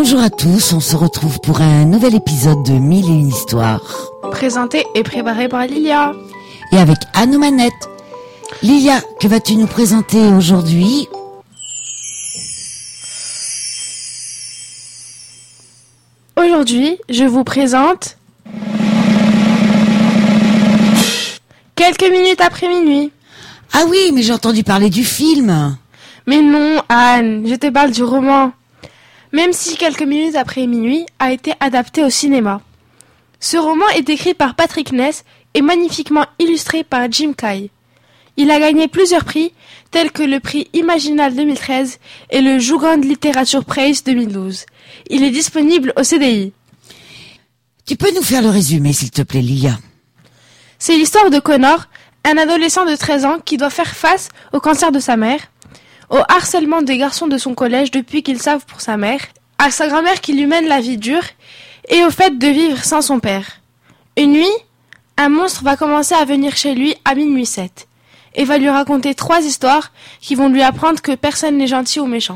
Bonjour à tous, on se retrouve pour un nouvel épisode de 1001 histoires. Présenté et préparé par Lilia. Et avec Anne aux manettes. Lilia, que vas-tu nous présenter aujourd'hui ? Aujourd'hui, je vous présente Quelques minutes après minuit. Ah oui, mais j'ai entendu parler du film. Mais non, Anne, je te parle du roman. Même si Quelques minutes après minuit a été adapté au cinéma. Ce roman est écrit par Patrick Ness et magnifiquement illustré par Jim Kay. Il a gagné plusieurs prix, tels que le prix Imaginal 2013 et le Jugrand Literature Prize 2012. Il est disponible au CDI. Tu peux nous faire le résumé, s'il te plaît, Lilia ? C'est l'histoire de Connor, un adolescent de 13 ans qui doit faire face au cancer de sa mère, au harcèlement des garçons de son collège depuis qu'ils savent pour sa mère, à sa grand-mère qui lui mène la vie dure, et au fait de vivre sans son père. Une nuit, un monstre va commencer à venir chez lui à minuit 7, et va lui raconter 3 histoires qui vont lui apprendre que personne n'est gentil ou méchant.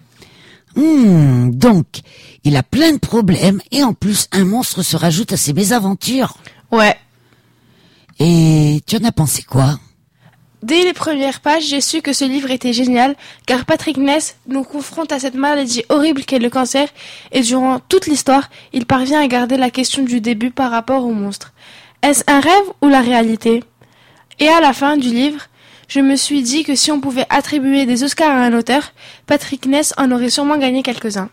Donc, il a plein de problèmes, et en plus, un monstre se rajoute à ses mésaventures. Ouais. Et tu en as pensé quoi ? Dès les premières pages, j'ai su que ce livre était génial, car Patrick Ness nous confronte à cette maladie horrible qu'est le cancer, et durant toute l'histoire, il parvient à garder la question du début par rapport au monstre. Est-ce un rêve ou la réalité ? Et à la fin du livre, je me suis dit que si on pouvait attribuer des Oscars à un auteur, Patrick Ness en aurait sûrement gagné quelques-uns.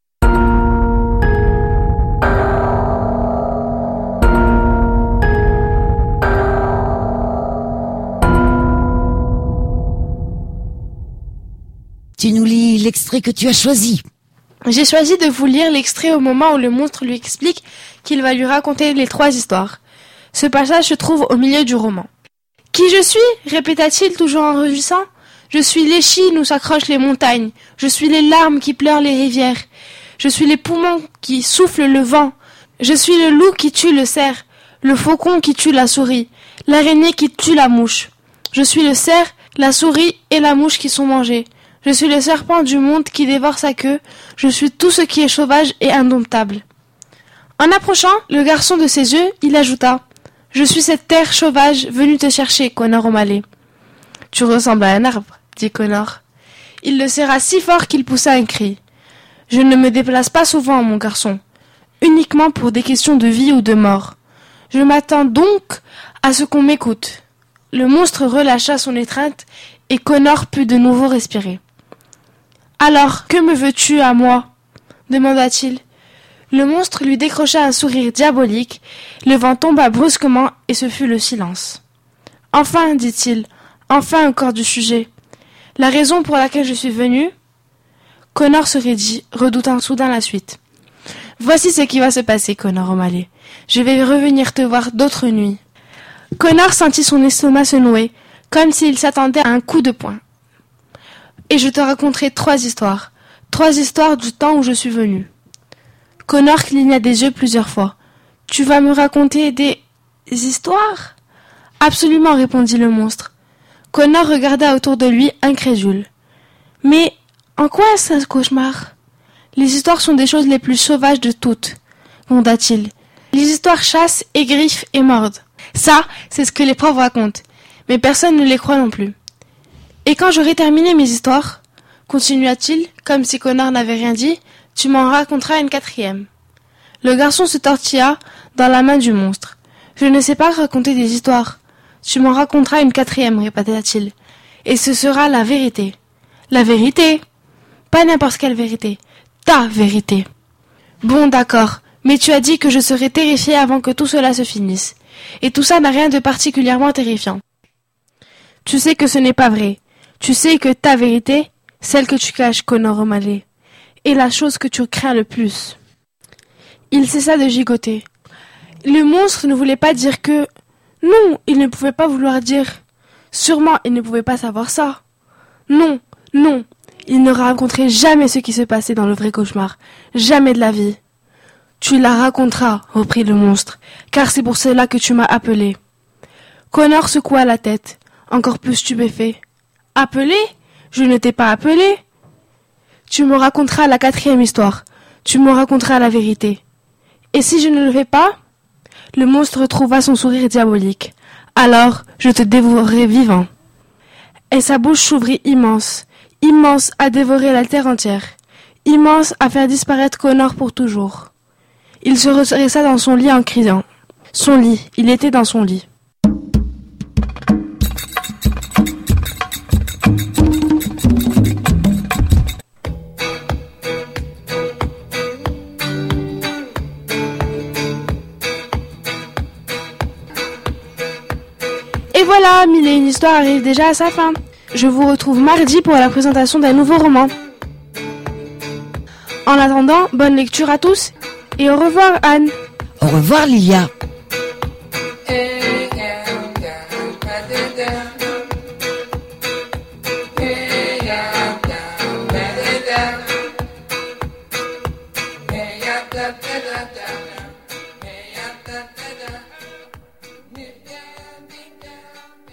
Tu nous lis l'extrait que tu as choisi. J'ai choisi de vous lire l'extrait au moment où le monstre lui explique qu'il va lui raconter les 3 histoires. Ce passage se trouve au milieu du roman. « Qui je suis » répéta-t-il toujours en rugissant. « Je suis l'échine où s'accrochent les montagnes. Je suis les larmes qui pleurent les rivières. Je suis les poumons qui soufflent le vent. Je suis le loup qui tue le cerf, le faucon qui tue la souris, l'araignée qui tue la mouche. Je suis le cerf, la souris et la mouche qui sont mangés. Je suis le serpent du monde qui dévore sa queue. Je suis tout ce qui est sauvage et indomptable. » En approchant le garçon de ses yeux, il ajouta « Je suis cette terre sauvage venue te chercher, Connor O'Malley. »« Tu ressembles à un arbre, » dit Connor. Il le serra si fort qu'il poussa un cri. « Je ne me déplace pas souvent, mon garçon, uniquement pour des questions de vie ou de mort. Je m'attends donc à ce qu'on m'écoute. » Le monstre relâcha son étreinte et Connor put de nouveau respirer. « Alors, que me veux-tu à moi ?» demanda-t-il. Le monstre lui décrocha un sourire diabolique, le vent tomba brusquement et ce fut le silence. « Enfin, dit-il, enfin encore du sujet. La raison pour laquelle je suis venu ?» Connor se raidit, redoutant soudain la suite. « Voici ce qui va se passer, Connor O'Malley. Je vais revenir te voir d'autres nuits. » Connor sentit son estomac se nouer, comme s'il s'attendait à un coup de poing. « Et je te raconterai 3 histoires. 3 histoires du temps où je suis venu. » Connor cligna des yeux plusieurs fois. « Tu vas me raconter des histoires ?» « Absolument, répondit le monstre. Connor regarda autour de lui, incrédule. « Mais en quoi est-ce un cauchemar ? Les histoires sont des choses les plus sauvages de toutes, gronda-t-il. Les histoires chassent et griffent et mordent. Ça, c'est ce que les profs racontent. Mais personne ne les croit non plus. Et quand j'aurai terminé mes histoires, continua-t-il, comme si Connor n'avait rien dit, tu m'en raconteras une 4e. Le garçon se tortilla dans la main du monstre. Je ne sais pas raconter des histoires. Tu m'en raconteras une 4e, répéta-t-il. Et ce sera la vérité. La vérité ? Pas n'importe quelle vérité. Ta vérité. Bon, d'accord. Mais tu as dit que je serais terrifié avant que tout cela se finisse. Et tout ça n'a rien de particulièrement terrifiant. Tu sais que ce n'est pas vrai. Tu sais que ta vérité, celle que tu caches, Connor O'Malley, est la chose que tu crains le plus. Il cessa de gigoter. Le monstre ne voulait pas dire que... Non, il ne pouvait pas vouloir dire. Sûrement, il ne pouvait pas savoir ça. Non, non, il ne raconterait jamais ce qui se passait dans le vrai cauchemar. Jamais de la vie. Tu la raconteras, reprit le monstre, car c'est pour cela que tu m'as appelé. Connor secoua la tête, encore plus stupéfait. Appelé ? Je ne t'ai pas appelé. Tu me raconteras la 4e histoire. tu me raconteras la vérité. Et si je ne le fais pas? Le monstre trouva son sourire diabolique. Alors, je te dévorerai vivant. Et sa bouche s'ouvrit immense, immense à dévorer la terre entière, immense à faire disparaître Connor pour toujours. Il se redressa dans son lit en criant. Son lit, il était dans son lit. Et voilà, Mille et une histoires arrive déjà à sa fin. Je vous retrouve mardi pour la présentation d'un nouveau roman. En attendant, bonne lecture à tous et au revoir Anne. Au revoir Lilia. Da da da da.